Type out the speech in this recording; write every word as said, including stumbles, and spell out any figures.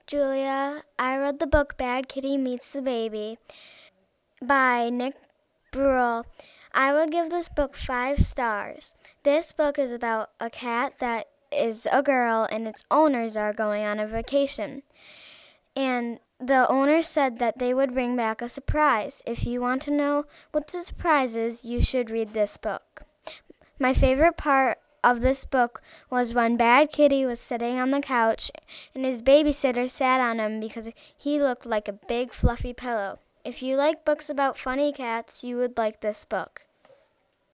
Julia. I read the book Bad Kitty Meets the Baby by Nick Bruhl. I would give this book five stars. This book is about a cat that is a girl and its owners are going on a vacation. And the owner said that they would bring back a surprise. If you want to know what the surprise is, you should read this book. My favorite part of this book was when Bad Kitty was sitting on the couch and his babysitter sat on him because he looked like a big fluffy pillow. If you like books about funny cats, you would like this book.